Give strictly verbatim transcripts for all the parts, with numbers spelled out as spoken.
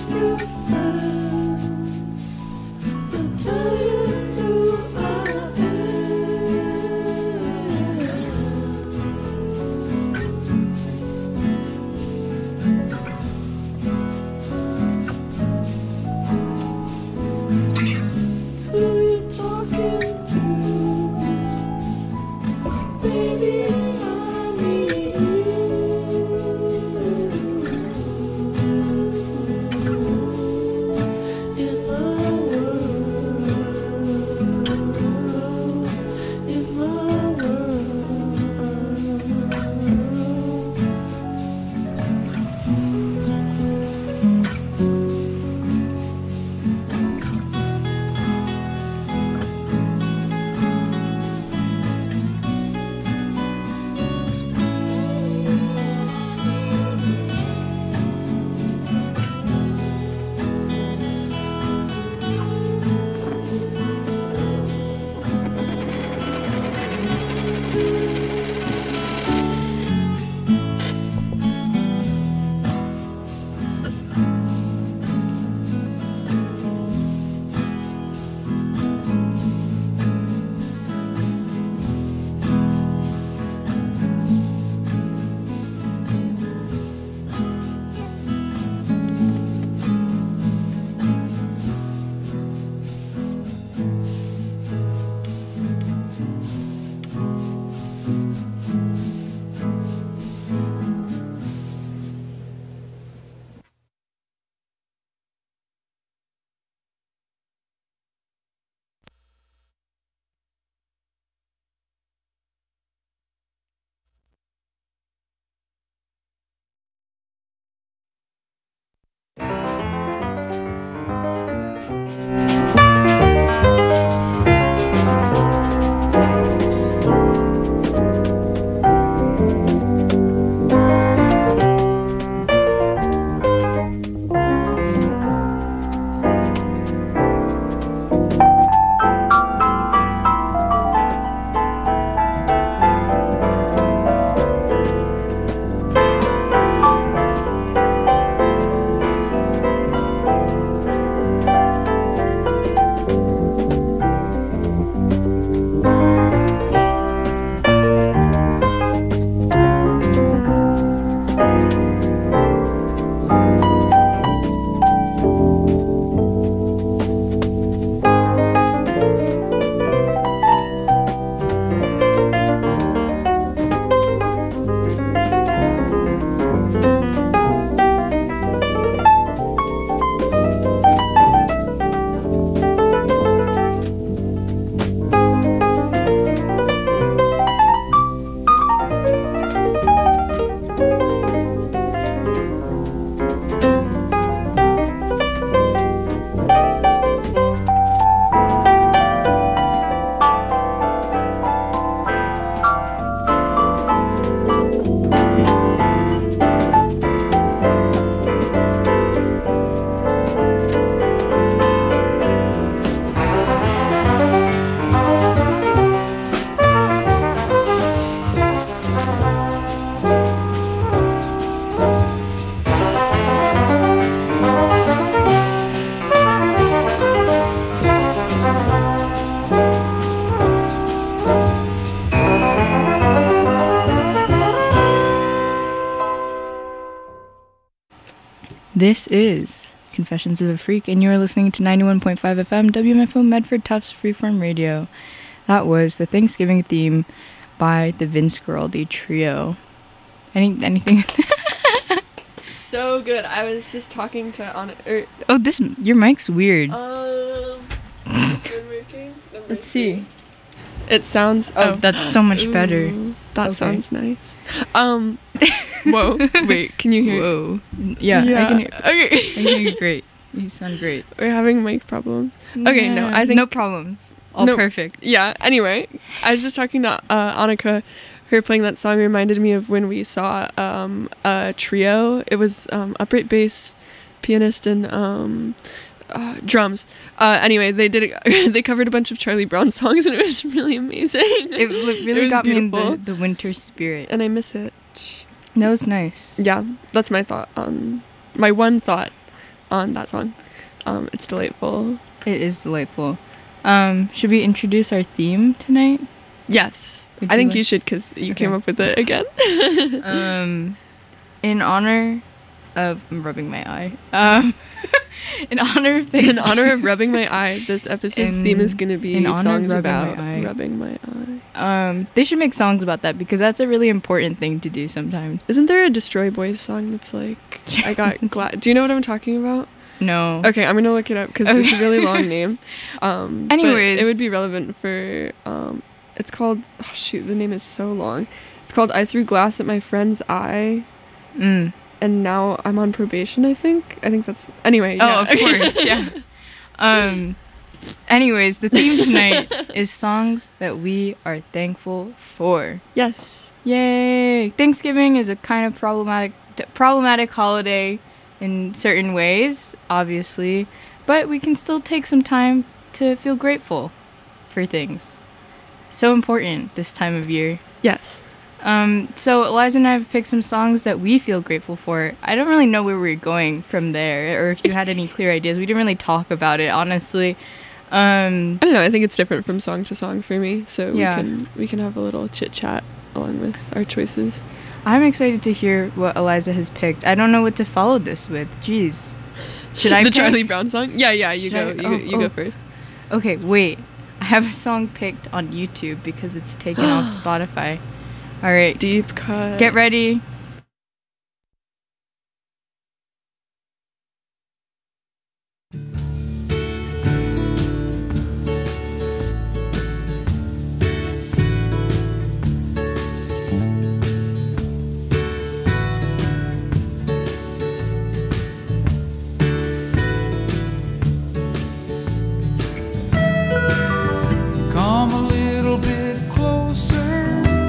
This is Confessions of a Freak, and you're listening to ninety-one point five F M W M F O Medford Tufts Freeform Radio. That was the Thanksgiving theme by the Vince Guaraldi Trio. Any anything? So good. I was just talking to on. Er, oh, this your mic's weird. Um, is it working? Let's see. It sounds. Oh, oh that's so much ooh, better. That okay. sounds nice. Um. Whoa. Wait. Can you hear? Whoa. Yeah. yeah. I can hear. Okay. I can hear you great. You sound great. We're having mic problems. Okay. No. I think no problems. All no, perfect. Yeah. Anyway, I was just talking to uh, Annika. Her playing that song reminded me of when we saw um, a trio. It was um, upright bass, pianist, and um, uh, drums. Uh, anyway, they did it, they covered a bunch of Charlie Brown songs, and it was really amazing. It really it got beautiful. me in the, the winter spirit, and I miss it. That was nice. Yeah, that's my thought on my one thought on that song. Um, it's delightful. It is delightful. Um, should we introduce our theme tonight? Yes. Would I you think like- you should because you Okay. came up with it again. um, in honor of I'm rubbing my eye. Um, in honor of In things. honor of rubbing my eye, this episode's In- theme is going to be in honor of songs rubbing about my eye. rubbing my eye. Um, they should make songs about that because that's a really important thing to do sometimes. Isn't there a Destroy Boys song that's like, I got glad. Do you know what I'm talking about? No. Okay, I'm going to look it up because Okay. it's a really long name. Um, but Anyways. it would be relevant for, um, it's called, oh shoot, the name is so long. It's called I Threw Glass at My Friend's Eye. Mm. And now I'm on probation, I think. I think that's, anyway. Yeah. Oh, of course, yeah. Um, anyways, the theme tonight is songs that we are thankful for. Yes. Yay! Thanksgiving is a kind of problematic problematic holiday in certain ways, obviously, but we can still take some time to feel grateful for things. So important this time of year. Yes. Um, so Eliza and I have picked some songs that we feel grateful for. I don't really know where we're going from there, or if you had any clear ideas. We didn't really talk about it, honestly. Um, I don't know. I think it's different from song to song for me. So Yeah. we can we can have a little chit chat along with our choices. I'm excited to hear what Eliza has picked. I don't know what to follow this with. Jeez. Should I the pick? Charlie Brown song? Yeah, yeah. You Should go. I- You, oh, go, you oh. go first. Okay, wait. I have a song picked on YouTube because it's taken off Spotify. All right. Deep cut. Get ready. Come a little bit closer.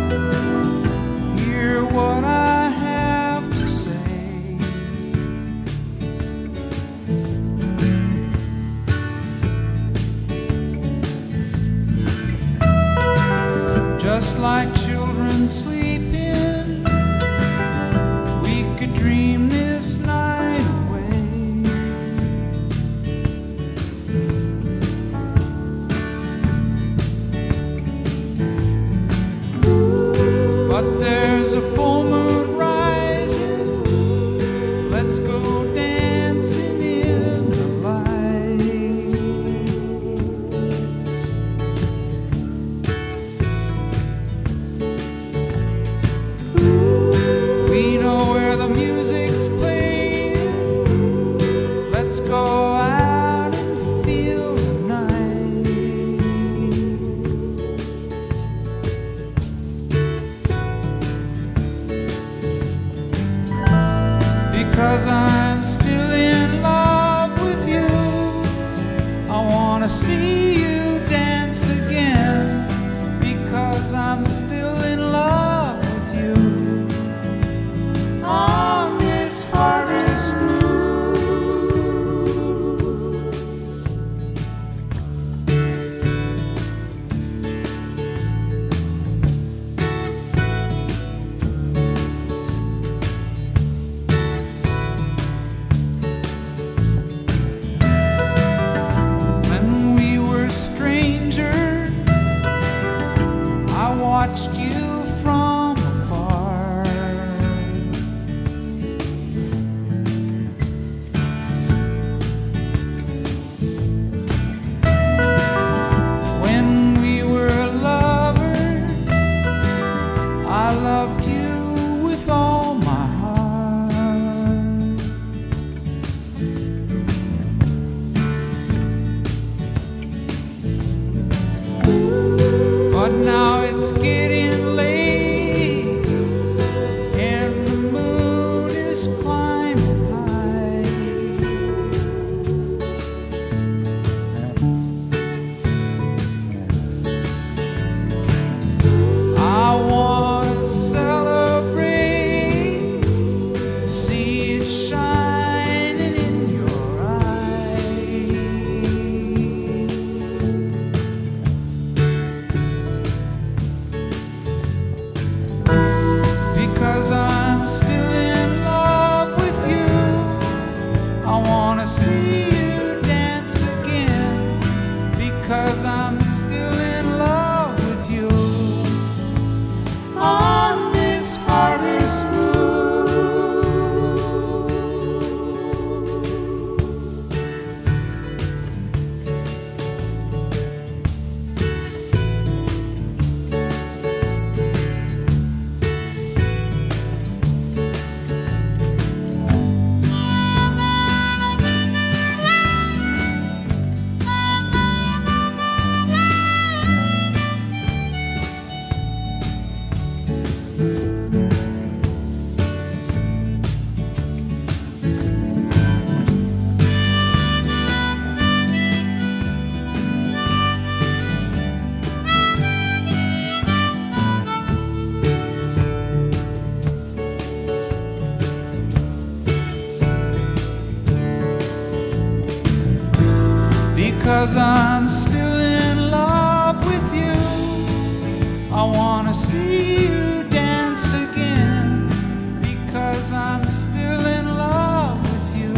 Hear what I have to say. Just like children sleeping, we could dream this night away. But there's a full moon rising. Let's go dancing in the light. We know where the music's playing. Let's go out and feel the night. Because I'm still in love with you. I wanna see you dance again. Because I'm still in love with you. On this harvest moon. When we were because I'm still in love with you. I wanna see you dance again because I'm still in love with you.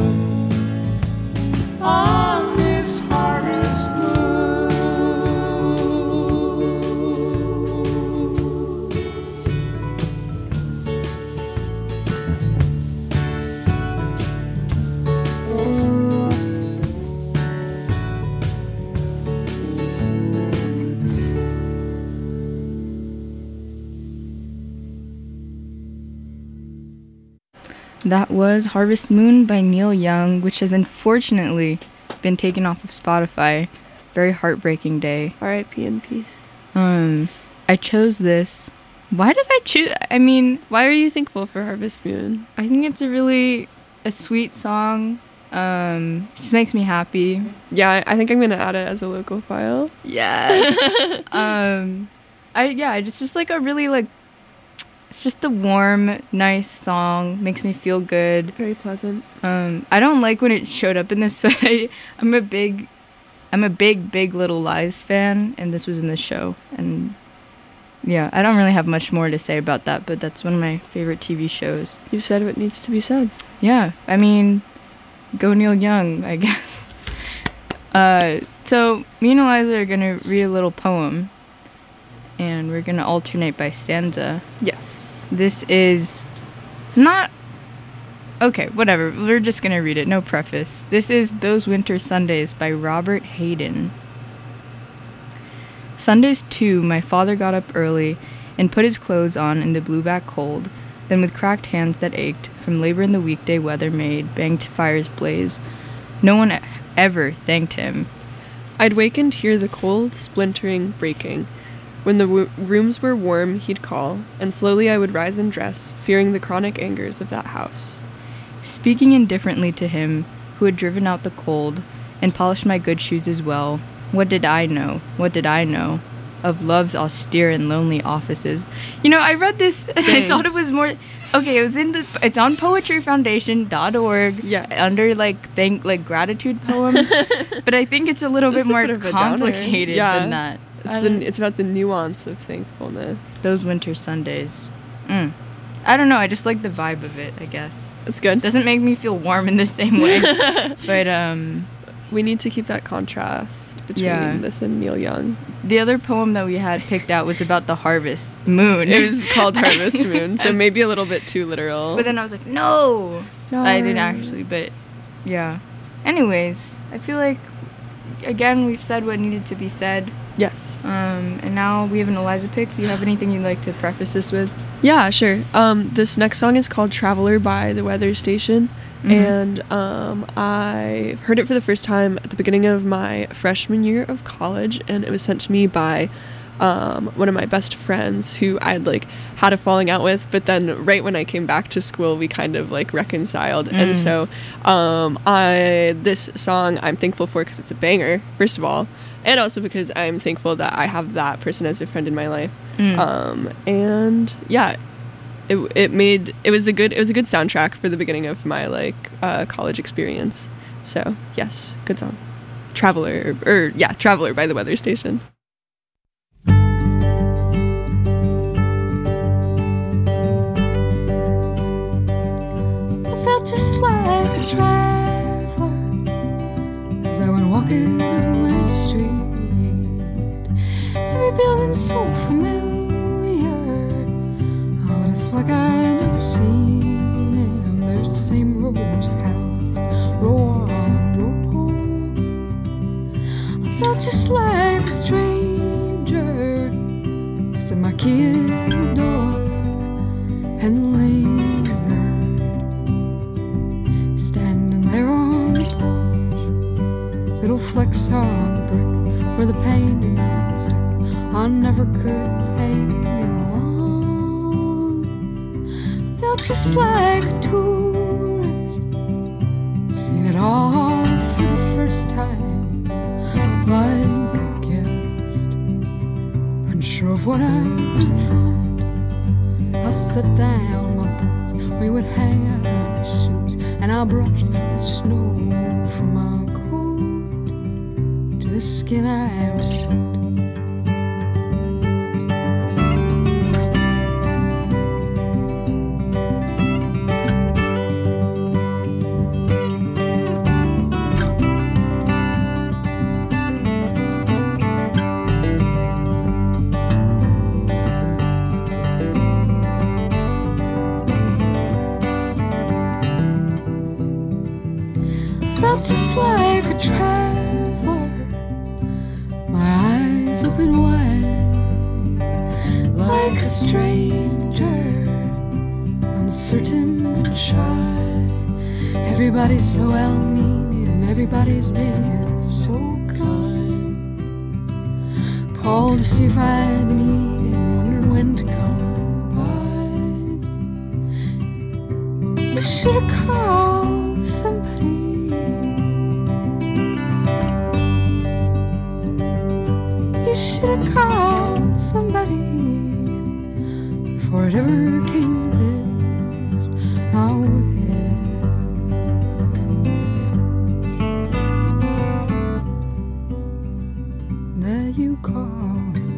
On this harvest moon. That was Harvest Moon by Neil Young, which has unfortunately been taken off of Spotify. Very heartbreaking day. R I P in peace. Um, I chose this. Why did I choose? I mean, Why are you thankful for Harvest Moon? I think it's a really a sweet song. Um, just makes me happy. Yeah, I think I'm gonna add it as a local file. Yeah. um, I yeah, it's just like a really like. It's just a warm, nice song. Makes me feel good. Very pleasant. Um, I don't like when it showed up in this, but I, I'm a big, I'm a big, big Little Lies fan, and this was in this show. And yeah, I don't really have much more to say about that, but that's one of my favorite T V shows. You've said what needs to be said. Yeah, I mean, go Neil Young, I guess. Uh, so me and Eliza are gonna read a little poem, and we're gonna alternate by stanza. Yes. This is not... Okay, whatever. We're just going to read it. No preface. This is Those Winter Sundays by Robert Hayden. Sundays, too, my father got up early and put his clothes on in the blueback cold, then with cracked hands that ached from labor in the weekday weather made, banged fires blaze. No one ever thanked him. I'd wake and hear the cold, splintering, breaking. When the w- rooms were warm, he'd call, and slowly I would rise and dress, fearing the chronic angers of that house. Speaking indifferently to him, who had driven out the cold, and polished my good shoes as well, what did I know, what did I know, of love's austere and lonely offices? You know, I read this, and I thought it was more... Okay, it was in the... It's on poetry foundation dot org, Yes. under, like, thank, like, gratitude poems, but I think it's a little This bit is a more bit of a downer. complicated Yeah. than that. It's, the, it's about the nuance of thankfulness. Those winter Sundays. Mm. I don't know, I just like the vibe of it, I guess. It's good. Doesn't make me feel warm in the same way, but um, We need to keep that contrast between Yeah. this and Neil Young. the other poem that we had picked out was about the harvest moon. It was called Harvest Moon, so maybe a little bit too literal. But then I was like, no, No. I didn't actually, but yeah. Anyways, I feel like, again, we've said what needed to be said. Yes. Um, and now we have an Eliza pick. Do you have anything you'd like to preface this with? Yeah, sure. Um, this next song is called Traveler by The Weather Station. Mhm. And um, I heard it for the first time at the beginning of my freshman year of college. And it was sent to me by um, one of my best friends who I had like had a falling out with. But then right when I came back to school, we kind of like reconciled. Mm. And so um, I this song I'm thankful for because it's a banger, first of all. And also because I'm thankful that I have that person as a friend in my life. Mm. Um, and yeah, it it made it was a good it was a good soundtrack for the beginning of my like uh, college experience. So yes, good song, Traveler or, or yeah, Traveler by The Weather Station. I felt just like a traveler as I went walking on my street. Every building so familiar, oh, but it's like I never seen him. There's the same rows of houses, row on row. I felt just like a stranger. I set my key in the door and lingered, standing there on the porch. Little flecks on the brick where the painting all stuck. I never could paint it alone. I felt just like a tourist, seeing it all for the first time, like a guest, unsure of what I would find. I set down my boots, we would hang out our suits, and I brushed the snow from my coat the skin I was sweet. Felt just like a traveler, my eyes open wide, like a stranger, uncertain and shy. Everybody's so well-meaning, everybody's being so kind. Called to see if I'd been eating, wondering when to come by. You should have called somebody. You should have called somebody before it ever came to this. Now that you called me.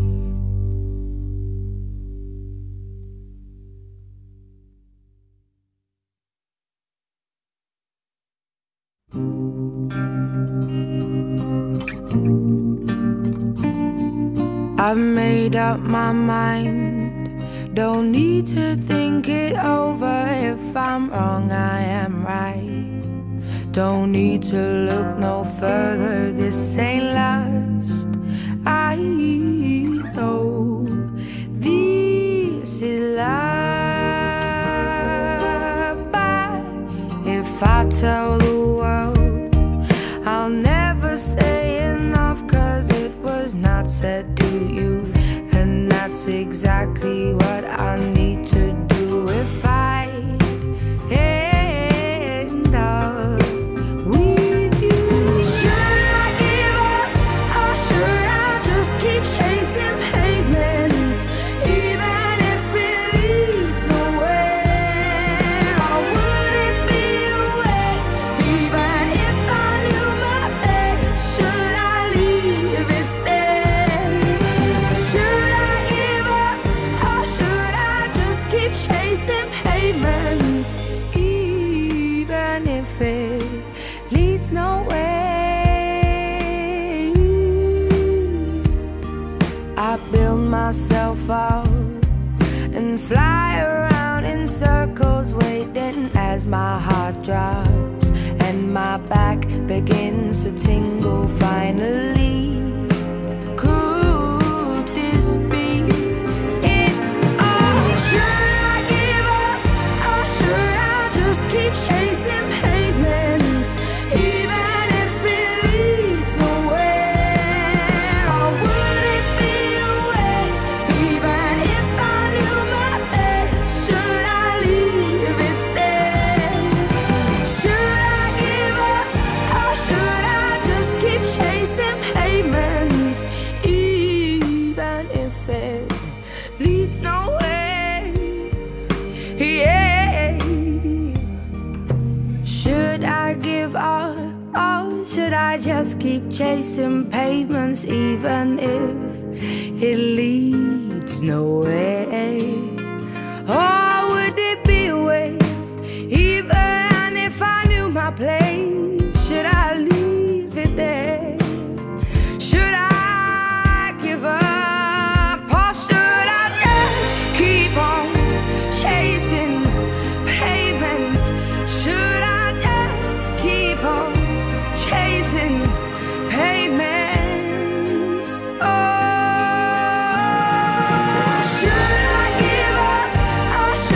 I've made up my mind, don't need to think it over. If I'm wrong, I am right. Don't need to look no further, this ain't last. I know this is love, but if I tell the world, I'll never say enough, cause it was not said to you, and that's exactly what I need to do if I end up with you. Should I give up, or should I just keep chasing pavements, even if it leads nowhere? Or would it be a waste, even if I knew my place? Should I leave it there? Should I give up, or should I just keep chasing pavements, even if it leads nowhere? I build myself up and fly around in circles, waiting as my heart drops and my back begins to tingle finally. Could this be it all? Should I give up, or should I just keep chasing pavements, even if it leads nowhere? Or would it be a waste, even if I knew my place? Should I leave it there? Should I give up, or should I just keep chasing pavements, even if it leads nowhere? Yeah. Should I give up, or should I just keep chasing pavements, even if it leads nowhere? Or would it be a waste, even if I knew my place? Should I leave it there? Should I give up, or should I just keep on chasing pavements? Should I just keep on chasing pavements? Oh, should I give up, or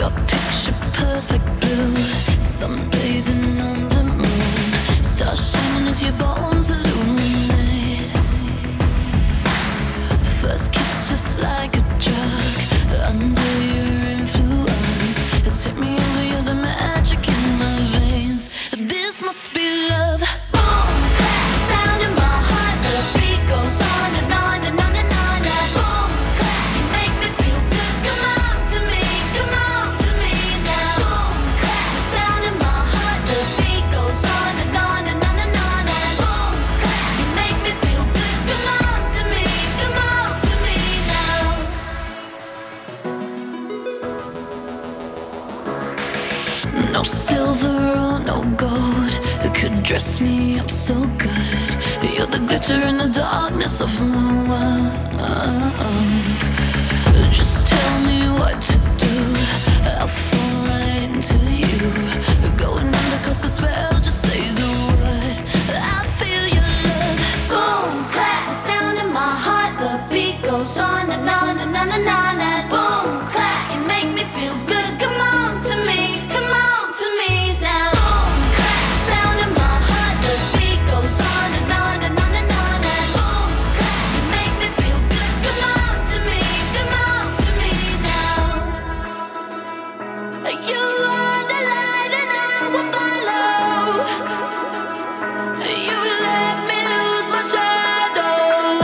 Your picture perfect blue, sunbathing on the moon, stars shining as your bones illuminate. First kiss just like a drug, under your influence. You take me over, you're the magic in my veins. This must be love. Boom, clap, sound in my heart, the beat goes on and on and on and on. And boom, clap, you make me feel good. Come on to me, come on to me now. Boom, clap, sound in my heart, the beat goes on and on and on and on. And boom, clap, you make me feel good. Come on to me, come on to me now. No silver or no gold could dress me up so good. You're the glitter in the darkness of my world. Just tell me what to do, I'll fall right into you. Going under cause the spell, just say the word, I feel your love. Boom, clap, the sound in my heart, the beat goes on and on and on and on. And boom, clap, you make me feel good. Come on to me, come on to me now. Boom, clap, the sound in my heart, the beat goes on and on and on and on. And boom, clap, you make me feel good. Come on to me, come on to me now. You are the light and I will follow. You let me lose my shadow.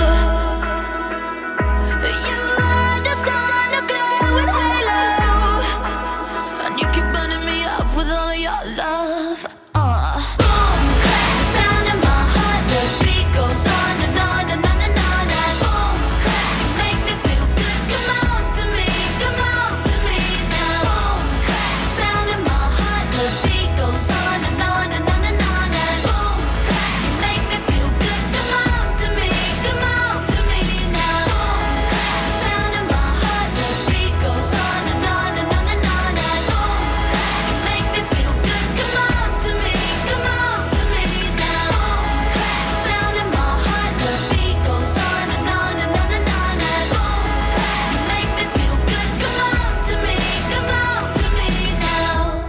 You are the sun, a glowing halo, and you keep burning me up with all of your love. Uh. Boom, clap, the sound in my heart, the beat goes on and on and on and on. And boom, clap, you make me feel good. Come on to me, come on to me now. Boom, clap, the sound in my heart, the beat goes on and on and on and on. And boom, clap, you make me feel good. Come on to me, come on to me now. Boom, clap, the sound in my heart, the beat goes on and on and on and on. And boom, clap, you make me feel good. Come on to me, come on to me now. Boom, clap, the sound in my heart, the beat goes on and on and on and on. And boom, clap, you make me feel good. Come on to me, come on to me now.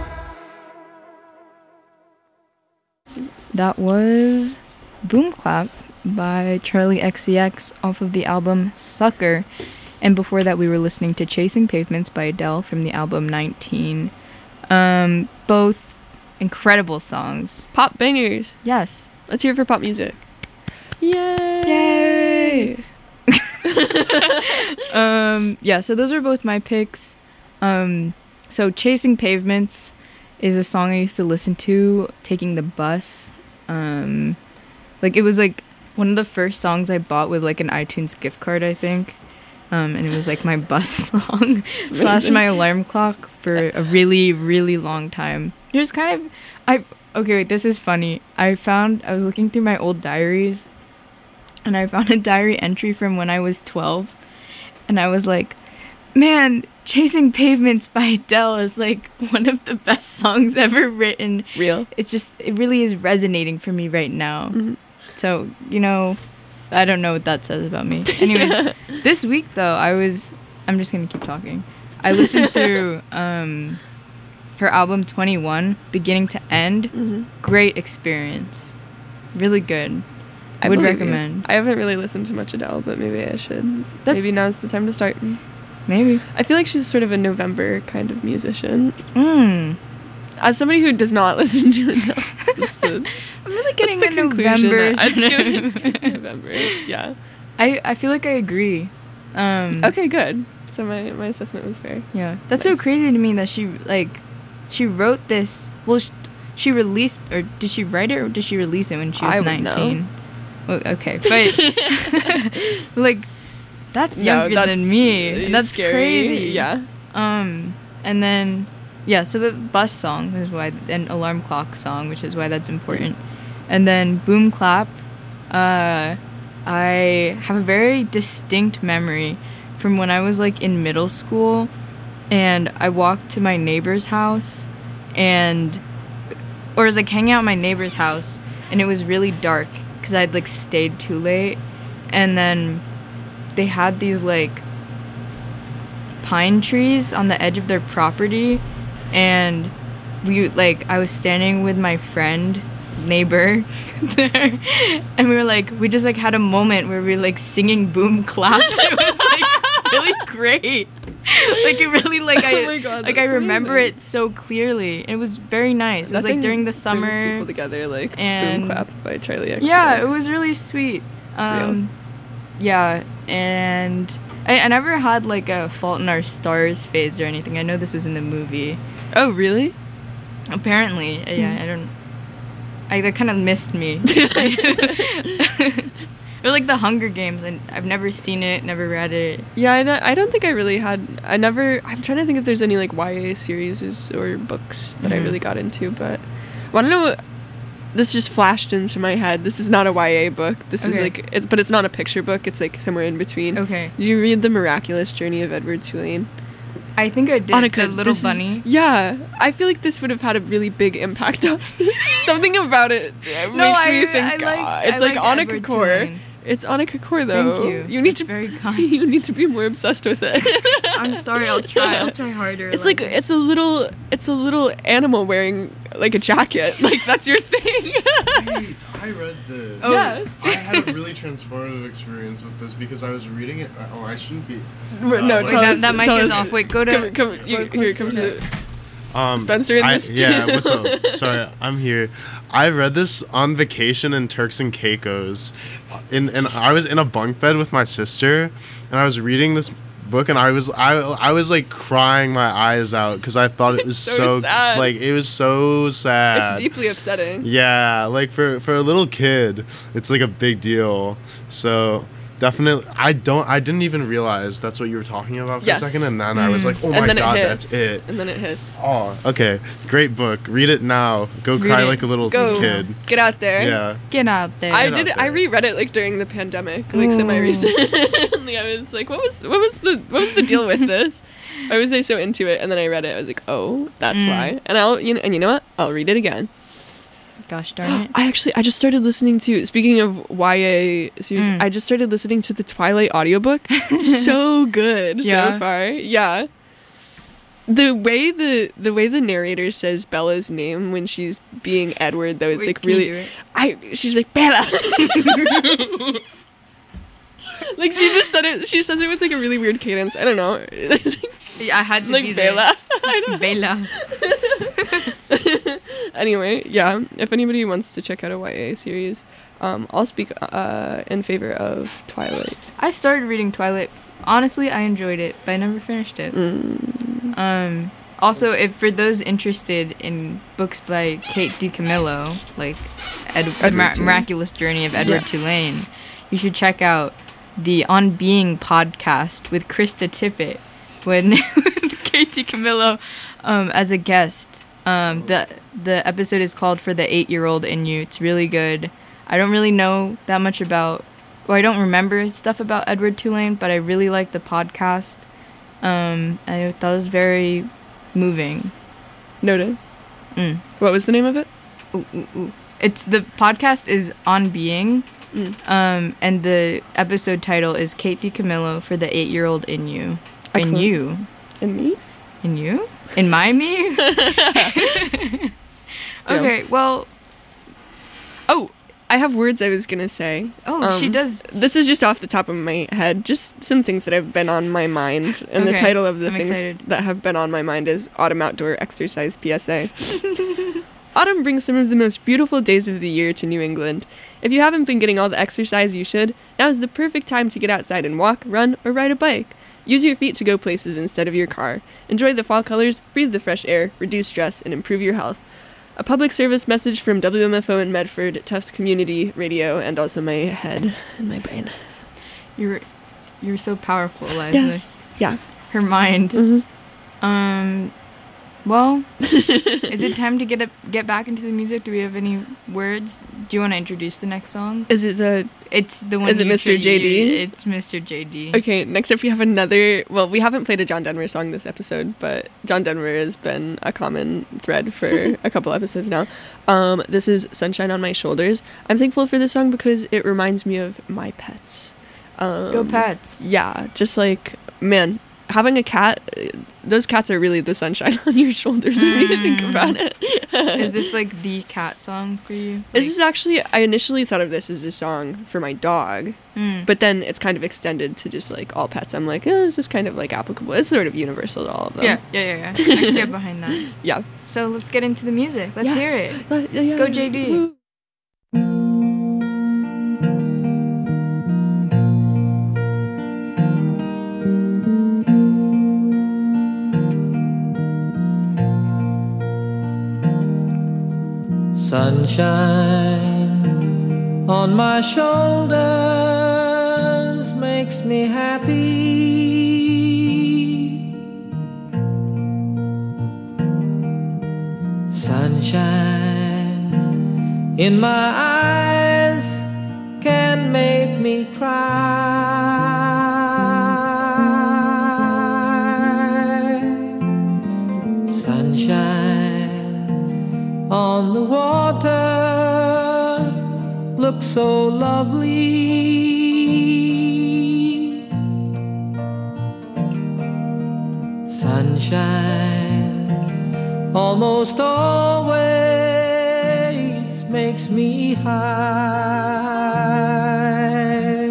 That was Boom Clap by Charlie X C X off of the album Sucker. And before that, we were listening to Chasing Pavements by Adele from the album nineteen. Um, both incredible songs. Pop bangers. Yes. Let's hear it for pop music. Yay! Yay! um, yeah, so those are both my picks. Um, so Chasing Pavements is a song I used to listen to taking the bus. Um, like it was like one of the first songs I bought with like an iTunes gift card, I think. Um, and it was like my bus song slash my alarm clock for a really, really long time. There's kind of, I, okay, wait, this is funny. I found, I was looking through my old diaries and I found a diary entry from when I was twelve. And I was like, man, Chasing Pavements by Adele is like one of the best songs ever written. Real. It's just, it really is resonating for me right now. Mm-hmm. So, you know, I don't know what that says about me. Anyways, this week though, I was, I'm just going to keep talking. I listened through um, her album twenty-one, beginning to end. Mm-hmm. Great experience. Really good. I Would believe you. recommend. I haven't really listened to much Adele, but maybe I should. That's- maybe now's the time to start. Maybe. I feel like she's sort of a November kind of musician. Mm. As somebody who does not listen to Adele, that's the, I'm really getting that's the a conclusion. November. That- It's giving, it's giving November. Yeah. I, I feel like I agree. Um, Okay, good. So my, my assessment was fair. Yeah. That's so Nice. crazy to me that she, like, she wrote this. Well, she, she released, or did she write it or did she release it when she was I would nineteen? know. Well, okay. But, like, that's No, younger that's, than me. uh, And that's scary. crazy. Yeah. Um, and then, yeah, so the bus song is why, an alarm clock song, which is why that's important. And then Boom Clap, uh, I have a very distinct memory from when I was like in middle school and I walked to my neighbor's house and, or I was like hanging out at my neighbor's house and it was really dark because I'd like stayed too late. And then they had these like pine trees on the edge of their property, and we like I was standing with my friend neighbor there, and we were like we just like had a moment where we were like singing boom clap. It was like really great. Like it really like I Oh my God, like I that's remember amazing. it so clearly. It was very nice. It was like Nothing during the brings summer. people together like and- Boom Clap by Charlie X C X. Yeah, it was really sweet. Um, yeah, and I, I never had like a Fault in Our Stars phase or anything. I know this was in the movie. Oh, really? Apparently, uh, yeah, I don't. I that kind of missed me. Or like the Hunger Games, and I've never seen it, never read it. Yeah, I don't, I don't think I really had. I never. I'm trying to think if there's any like Y A series or books that I Mhm. really got into, but I don't know. This just flashed into my head. This is not a Y A book. This is Okay. like, it, but it's not a picture book. It's like somewhere in between. Okay, Did you read The Miraculous Journey of Edward Tulane? I think I did. Annika, the little this is- bunny. yeah, I feel like this would have had a really big impact on something about it. it No, makes I, me think I liked, uh, it's I like liked Annika Edward Kaur. Tulane. It's Annika Kaur though. Thank you. need That's to very kind. you need to be more obsessed with it. I'm sorry. I'll try. I'll try harder. It's like it's a little it's a little animal wearing like a jacket. Like that's your thing. Wait, I read this. Oh. Yes. I had a really transformative experience with this because I was reading it. Oh, I shouldn't be. no, Uh, tell Wait, that, us- that mic tell is us. off. Wait, go to. Come, come, you, go here, closer come to to- the, Um, Spencer in I- this Yeah, too. what's up? Sorry, I'm here. I read this on vacation in Turks and Caicos, in and I was in a bunk bed with my sister, and I was reading this book, and I was I I was like crying my eyes out because I thought it was So so, sad. like it was so sad. It's deeply upsetting. Yeah, like for for a little kid, it's like a big deal. So definitely, I don't, I didn't even realize that's what you were talking about for Yes. a second, and then I was like, oh and my then god, it hits. that's it. And then it hits. Oh, okay, great book. Read it now. Go Read cry it. like a little Go. kid. Get out there. Yeah. Get out there. I Get did. out It, I there. reread it like during the pandemic, like semi recently. I was like, what was what was the what was the deal with this? I was like, so into it, and then I read it. I was like, oh, that's Mm. why. And I'll you know, and you know what? I'll read it again. Gosh darn it. I actually I just started listening to. Speaking of Y A series, Mm. I just started listening to the Twilight audiobook. So good Yeah. so far. Yeah. The way the the way the narrator says Bella's name when she's being Edward though, it's Wait, like can you really do it? I she's like Bella. Like she just said it. She says it with like a really weird cadence. I don't know. It's Yeah, I had to like be there. Bella. I don't Bella. Anyway, yeah. If anybody wants to check out a Y A series, um, I'll speak uh, in favor of Twilight. I started reading Twilight. Honestly, I enjoyed it, but I never finished it. Mm. Um, also, if for those interested in books by Kate DiCamillo, like Ed- The Edward Mir- Tulane. Miraculous Journey of Edward Yes. Tulane, you should check out the On Being podcast with Krista Tippett, when Kate DiCamillo um, as a guest. Um, the the episode is called For the Eight-Year-Old in You. It's really good. I don't really know that much about, or I don't remember stuff about Edward Tulane, but I really like the podcast. Um, I thought it was very moving. Noted. Mm. What was the name of it? Ooh, ooh, ooh. It's the podcast is On Being, Mm. um, and the episode title is Kate DiCamillo for the Eight-Year-Old in You. In Excellent. you. And me? In you? In my me? Okay, well, Oh, I have words I was gonna say. oh, she Um, does. This is just off the top of my head. Just some things that have been on my mind. And the Okay, title of the I'm things excited. that have been on my mind is Autumn Outdoor Exercise P S A. Autumn brings some of the most beautiful days of the year to New England. If you haven't been getting all the exercise you should, now is the perfect time to get outside and walk, run, or ride a bike. Use your feet to go places instead of your car. Enjoy the fall colors, breathe the fresh air, reduce stress, and improve your health. A public service message from W M F O in Medford, Tufts Community Radio, and also my head and my brain. You're, you're so powerful, Eliza. Yes. Yeah. Her mind. hmm Um, well, is it time to get up, get back into the music? Do we have any words? Do you want to introduce the next song? Is it the... It's the one. Is it you Mister tra- J D? you- It's Mister J D. Okay, next up we have another... Well, we haven't played a John Denver song this episode, but John Denver has been a common thread for a couple episodes now. Um, this is Sunshine on My Shoulders. I'm thankful for this song because it reminds me of my pets. Um, Go Pats. Yeah, just like, man, having a cat, uh, those cats are really the sunshine on your shoulders if you think about it. Is this like the cat song for you? This Like- is actually, I initially thought of this as a song for my dog, Mm. but then it's kind of extended to just like all pets. I'm like, oh, this is kind of like applicable. It's sort of universal to all of them. Yeah, yeah, yeah, yeah. I can get behind that. Yeah. So let's get into the music. Let's Yes. hear it. Let- yeah, yeah, Go, yeah. J D. Woo. Sunshine on my shoulders makes me happy. Sunshine in my eyes can make me cry. Sunshine on the water looks so lovely. Sunshine almost always makes me high.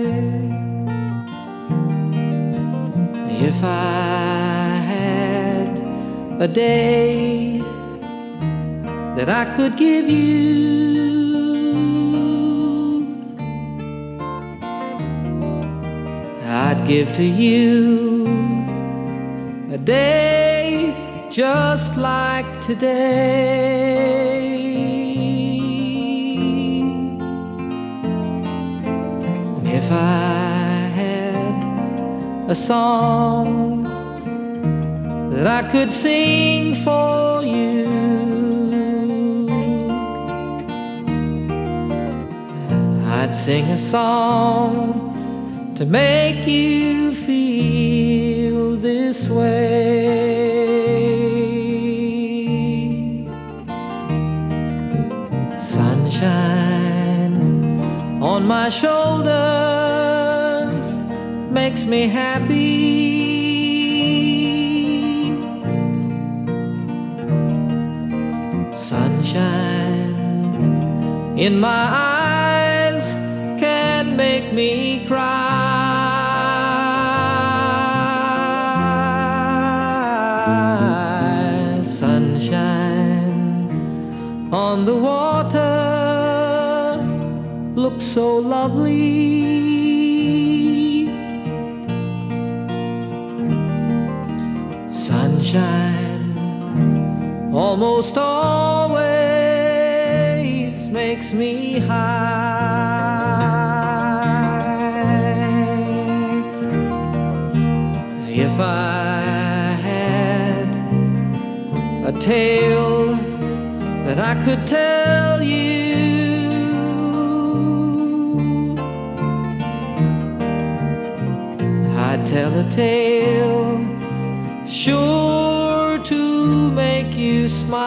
If I had a day that I could give you, I'd give to you a day just like today. If I had a song that I could sing for you, I'd sing a song to make you feel this way. Sunshine on my shoulders makes me happy. Sunshine in my eyes can make me cry. Sunshine on the water looks so lovely. Sunshine almost always makes me high. If I had a tale that I could tell you, I'd tell a tale sure to make you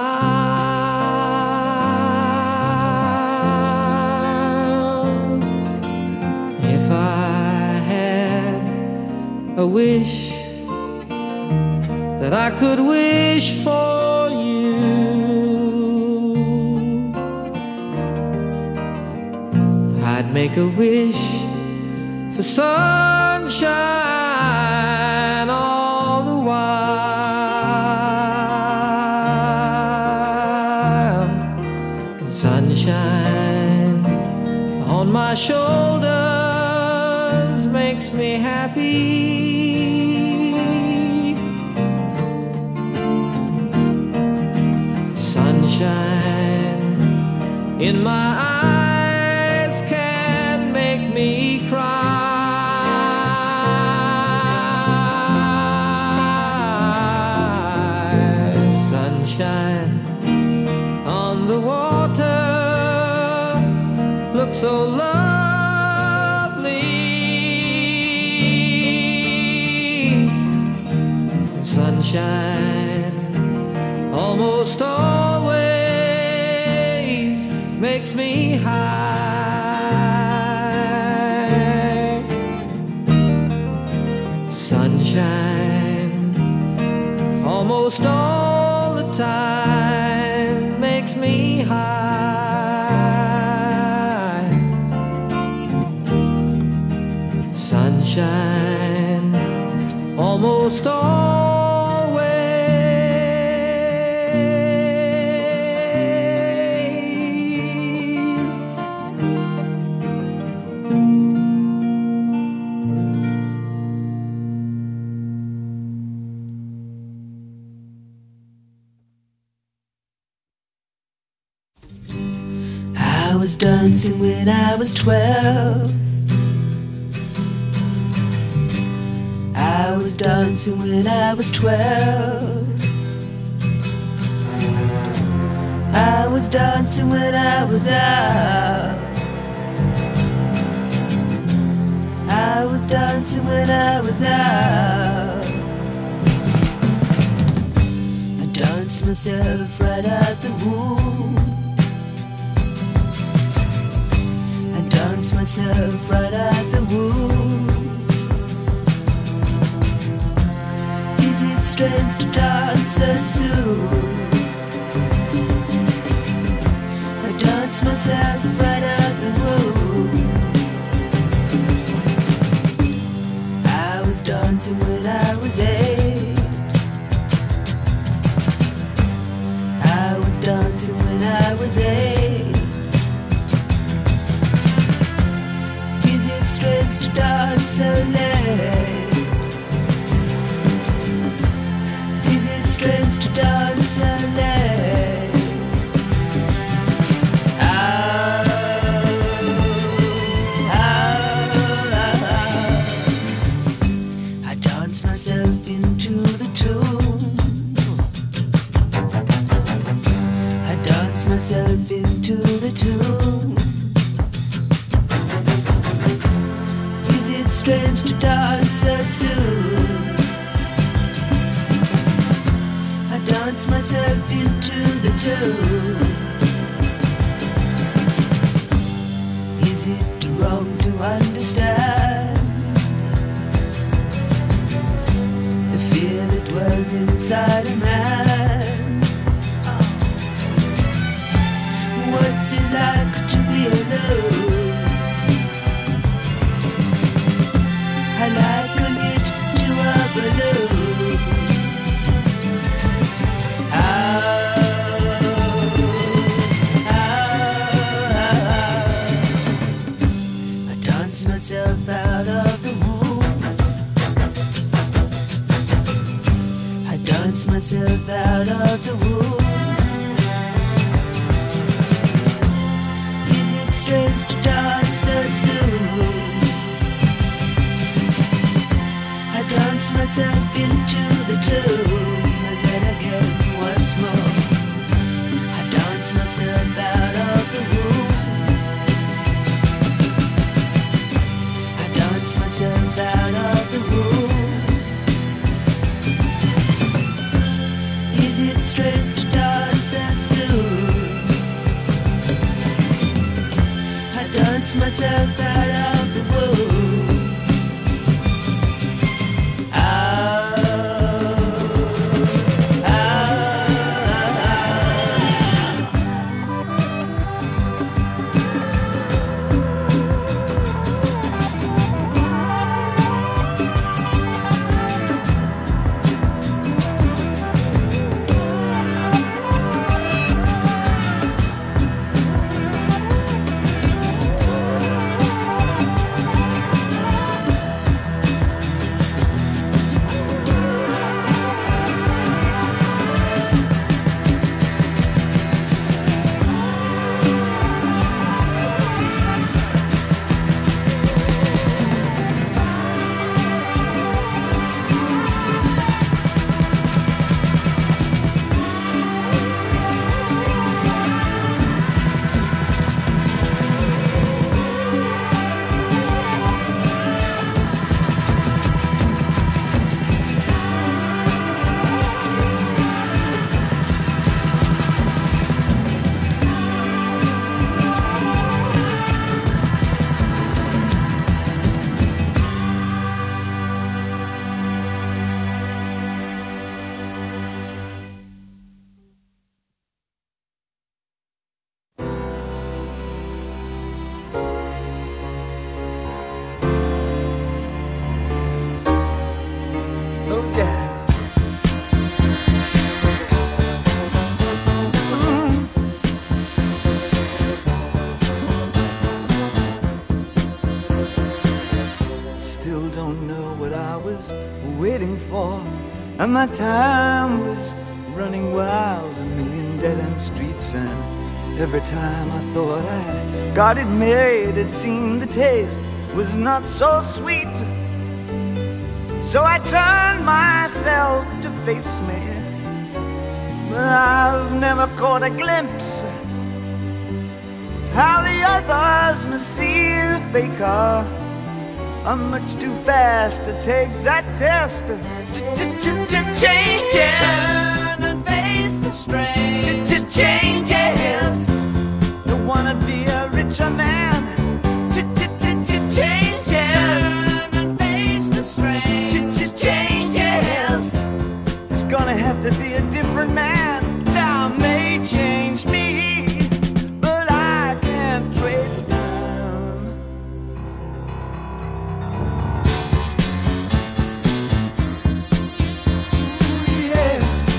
smile. If I had a wish that I could wish for you, I'd make a wish for sunshine all the while. Sunshine on my shoulders makes me happy. Sunshine in my eyes can make me cry. Sunshine on the water looks so lovely. Sunshine almost always makes me high. Sunshine almost all the time makes me high. Sunshine almost always. I was dancing when I was twelve. I was dancing when I was twelve. I was dancing when I was out. I was dancing when I was out. I danced myself right out the womb. I danced myself right out the womb. Is it strange to dance so soon? I dance myself right out the room. I was dancing when I was eight. I was dancing when I was eight. Is it strange to dance so late? Is it strange to dance so late? Oh, oh, oh. I dance myself into the tune. I dance myself into the tune. Is it strange to dance so soon? I dance myself into the tune. Is it wrong to understand the fear that dwells inside a man? What's it like to be alone? I liken it to a balloon. Oh, oh, oh. I dance myself out of the womb. I dance myself out of the womb. Is it strange to dance so soon? I dance myself into the tune. And then again once more I dance myself out of the room. I dance myself out of the room. Is it strange to dance so soon? I dance myself out of the room. And my time was running wild, a million dead-end streets. And every time I thought I'd got it made, it seemed the taste was not so sweet. So I turned myself to face me, but I've never caught a glimpse of how the others must see the faker. I'm much too fast to take that test. Changes. Turn and face the strain. Changes. Don't wanna be a richer man. Changes. Turn and face the strain. Changes. There's gonna have to be a different man. Time may change me, but I can't trace time. Ooh, yeah.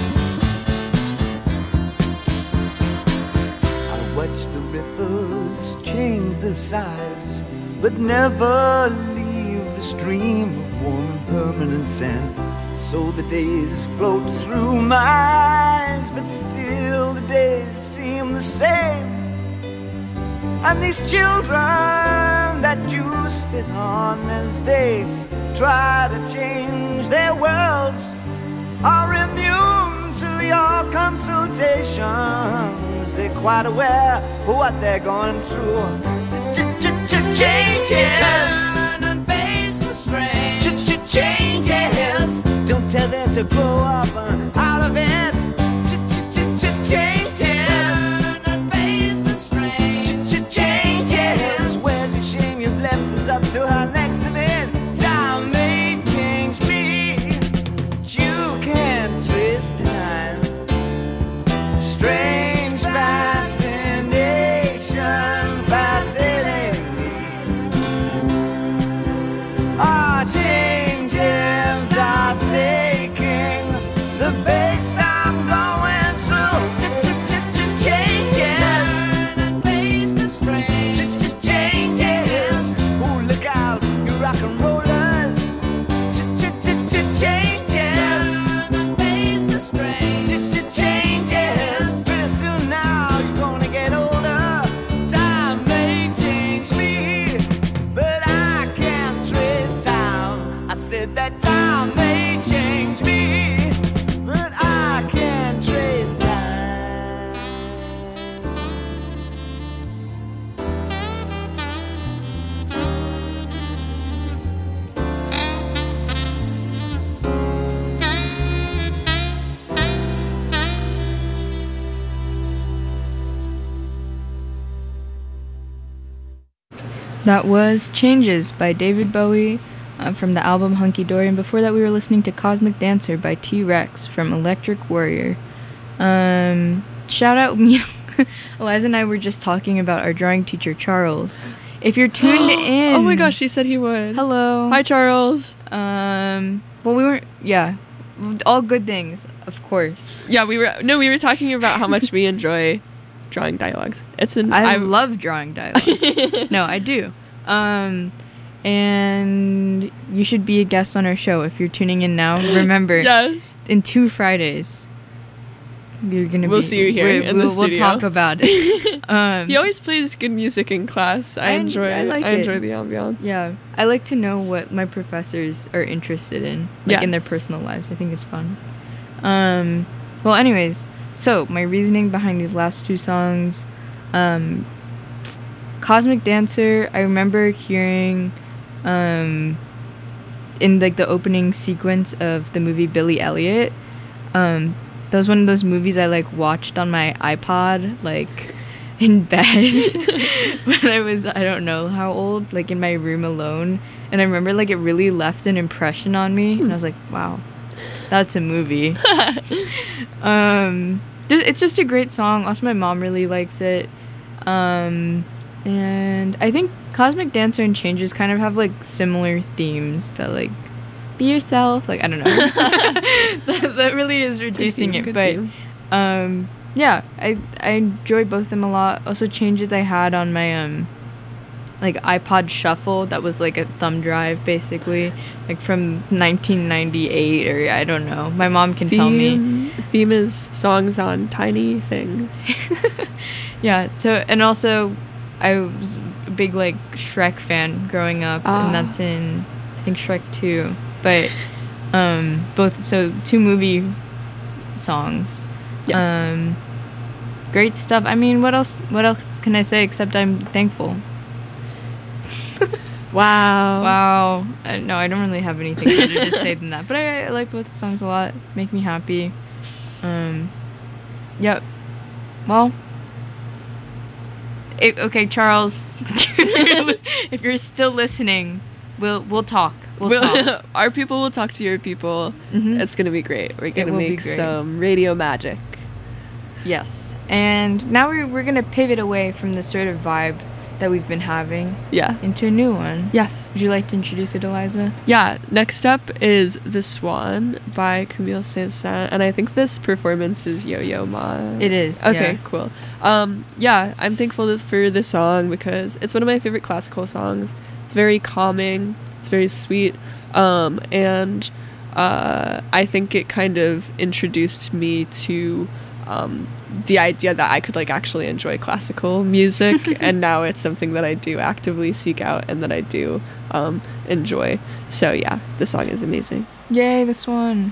I watch the ripples change the size, but never leave the stream of warm and permanent sand. So the days float through my eyes, but still the days seem the same. And these children that you spit on as they try to change their worlds are immune to your consultations. They're quite aware of what they're going through. Changes. Turn and face the strain. Changes. Don't tell them to grow up out of it. Changes. Turn and face the strain. Changes. Where's the shame you've left us up to our next event? Time may change me, but you can't twist time. Strange fascination fascinating me. Our changes are taking the pace I'm going through. Changes. Turn and face the strain. Changes. Ooh, look out, you rock and rollers. Changes. Turn and face the strain. Changes. Pretty soon now you're gonna get older. Time may change me, but I can't trace time. I said that time may change me, but I can't trace time. That was Changes by David Bowie uh, from the album Hunky Dory, and before that we were listening to Cosmic Dancer by T-Rex from Electric Warrior. Um, shout out me. Eliza and I were just talking about our drawing teacher, Charles. If you're tuned in... Oh my gosh, she said he would. Hello. Hi, Charles. Um, well, we weren't... Yeah. All good things, of course. Yeah, we were... No, we were talking about how much we enjoy drawing dialogues. It's an... I I'm- love drawing dialogue. No, I do. Um, and you should be a guest on our show if you're tuning in now. Remember, Yes. in two Fridays, you're gonna We'll be. see you here we're- in the we'll, studio. We'll talk about it. Um, He always plays good music in class. I, I- enjoy I like I it. enjoy the ambiance. yeah, I like to know what my professors are interested in, like in their Yes. personal lives. I think it's fun. Um, well, anyways, so my reasoning behind these last two songs, um, Cosmic Dancer, I remember hearing um, in like the opening sequence of the movie Billy Elliot. Um, that was one of those movies I like watched on my iPod, like in bed when I was, I don't know how old, like in my room alone. And I remember like it really left an impression on me, and I was like, wow, that's a movie. um, ju- it's just a great song. Also, my mom really likes it. Um, and I think Cosmic Dancer and Changes kind of have like similar themes, but like be yourself. Like, I don't know. that, that really is reducing theme, it, good but theme. um, yeah, I I enjoy both of them a lot. Also, Changes I had on my um like iPod Shuffle that was like a thumb drive basically, like from nineteen ninety-eight or I don't know. My mom can tell me. Theme, theme is songs on tiny things. Yeah. So and also, I was a big like Shrek fan growing up, Ah. and that's in I think Shrek two, but um both so two movie songs. Yes. Um, great stuff. I mean, what else? What else can I say except I'm thankful? Wow. Wow. I, no, I don't really have anything better to say than that. But I, I like both songs a lot. Make me happy. Um, yep. Well. It, okay, Charles. If you're still listening, we'll we'll talk. We'll, We'll- talk. Our people will talk to your people. Mhm. It's gonna be great. We're gonna will be make great. some radio magic. Yes. And now we're we're gonna pivot away from the sort of vibe that we've been having Yeah. into a new one. Yes. Would you like to introduce it, Eliza? Yeah. Next up is The Swan by Camille Saint-Saëns, and I think this performance is Yo-Yo Ma. It is. Okay, yeah. cool. Um, yeah, I'm thankful for this song because it's one of my favorite classical songs. It's very calming. It's very sweet. Um, and uh, I think it kind of introduced me to um, the idea that I could like actually enjoy classical music, and now it's something that I do actively seek out and that I do um, enjoy. So yeah, the song is amazing. Yay, this one.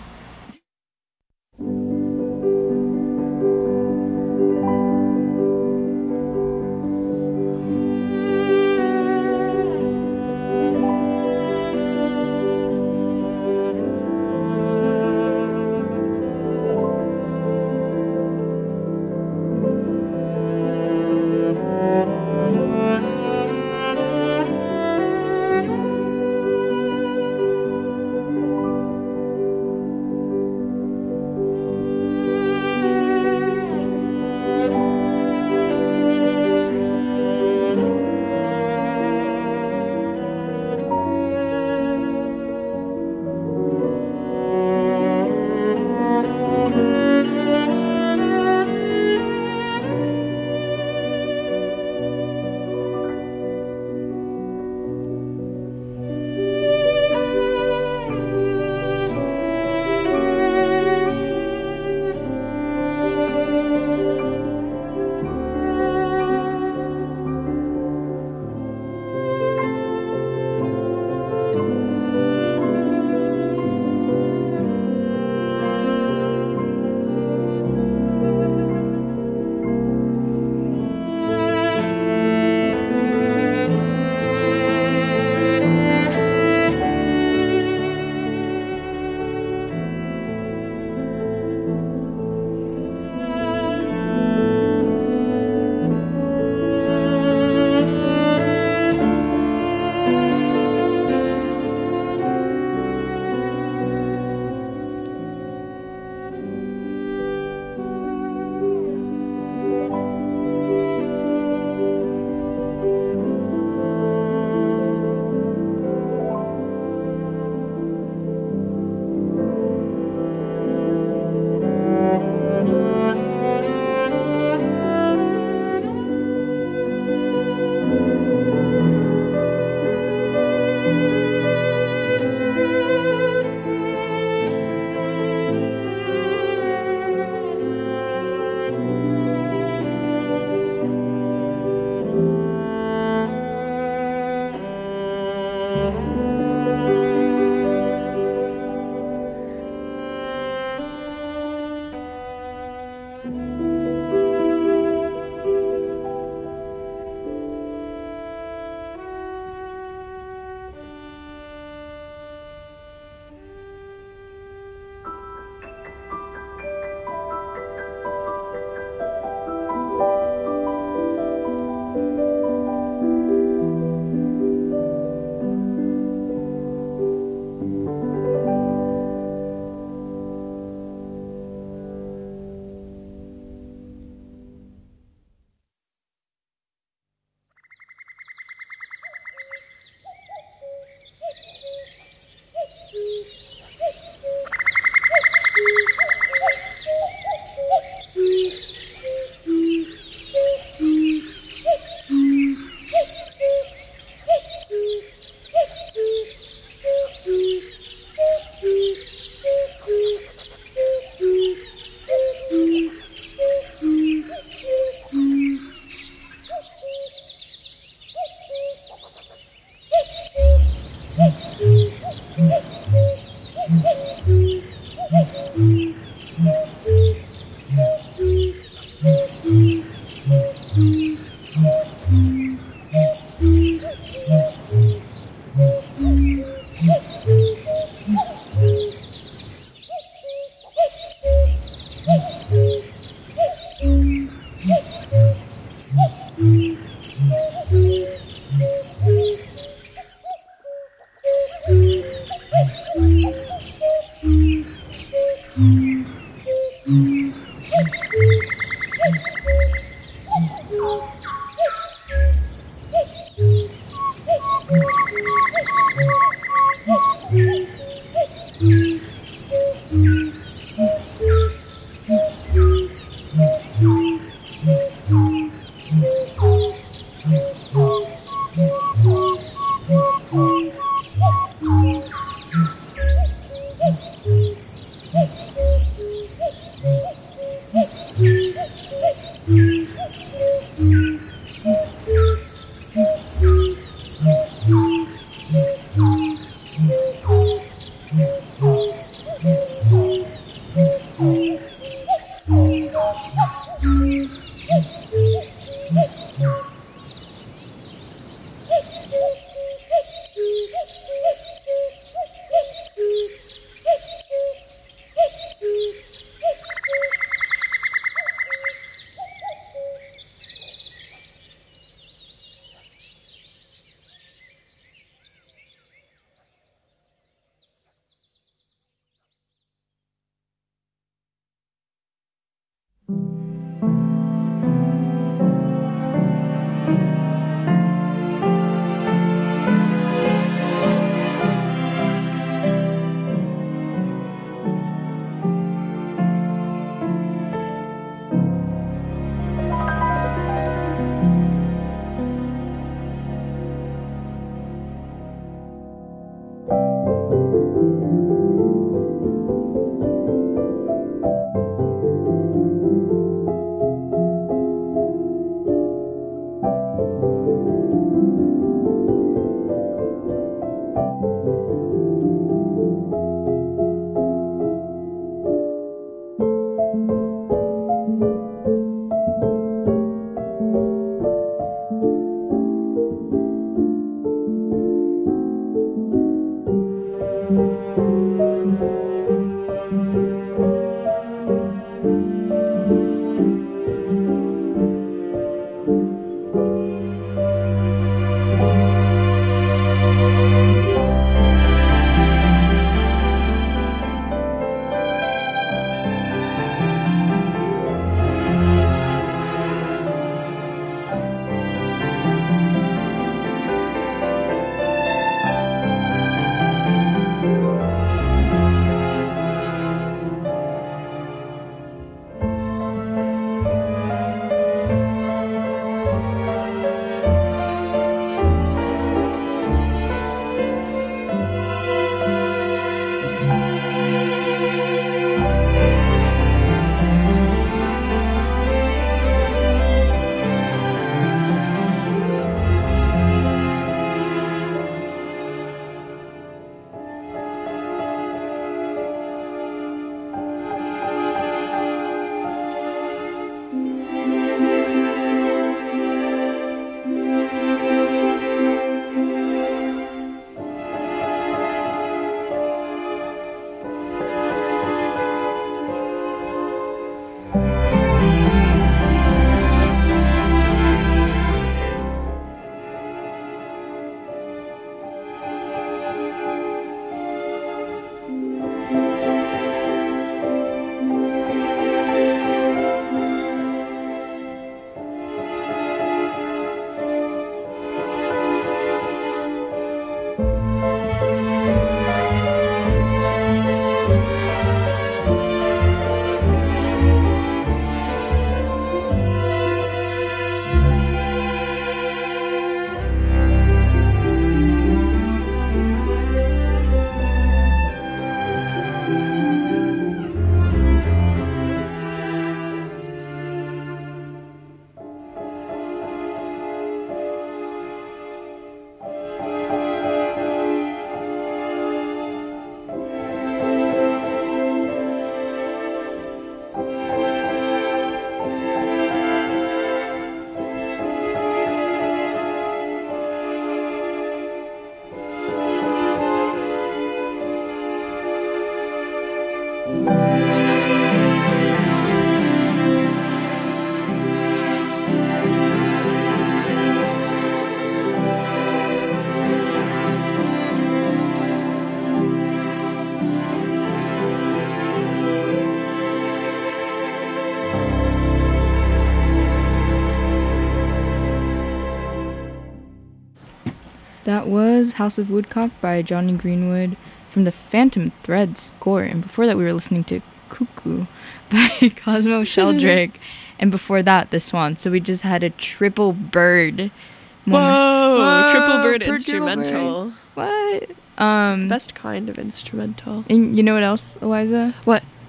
That was House of Woodcock by Johnny Greenwood from the Phantom Thread score. And before that, we were listening to Cuckoo by Cosmo Sheldrake. And before that, The Swan. So we just had a triple bird moment. Whoa, Whoa, triple bird triple instrumental. bird. What? Um, The best kind of instrumental. And you know what else, Eliza? What?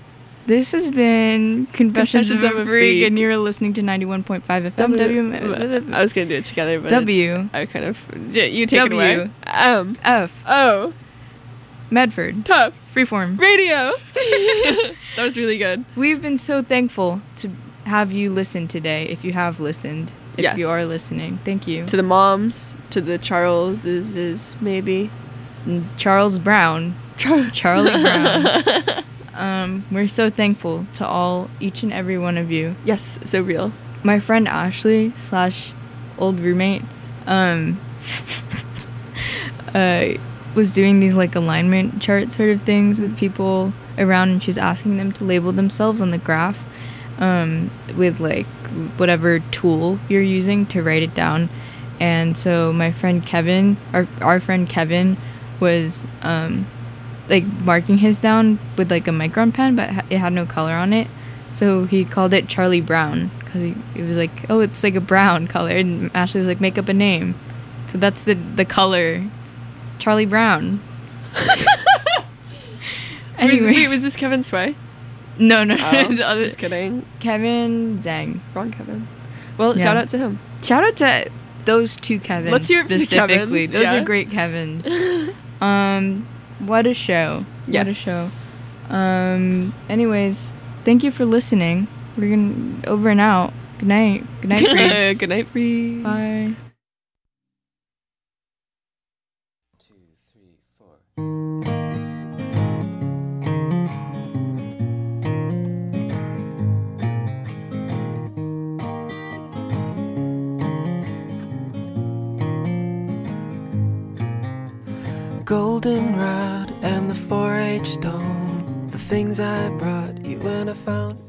This has been Confessions, Confessions of a Freak, and Freak. you're listening to ninety-one point five F M. W, W. I was gonna do it together, but W I kind of yeah, you take W. it away. M F O Medford Tough Freeform. Radio. That was really good. We've been so thankful to have you listen today. If you have listened, if Yes. you are listening, thank you. To the moms, to the Charleses, is maybe Charles Brown, Char- Charlie Brown. Um, we're so thankful to all, each and every one of you. Yes, so real. My friend Ashley slash old roommate, um, uh, was doing these like alignment chart sort of things with people around, and she's asking them to label themselves on the graph, um, with like whatever tool you're using to write it down. And so my friend Kevin, our our friend Kevin, was um. like marking his down with like a micron pen, but ha- it had no color on it, so he called it Charlie Brown because he it was like, oh, it's like a brown color, and Ashley was like, make up a name, so that's the the color, Charlie Brown. Anyway, Wait, was this Kevin Sway? no, no, Oh, the other- just kidding. Kevin Zhang. Wrong Kevin. Well, Yeah. shout out to him. Shout out to those two Kevins. Let's hear it for the specifically. Kevins, Those yeah. are great Kevins. um, what a show! What a Yes. show! Um. Anyways, thank you for listening. We're gonna over and out. Good night. Good night, freaks. Good night, free. Bye. Goldenrod and the four H stone, the things I brought you when I found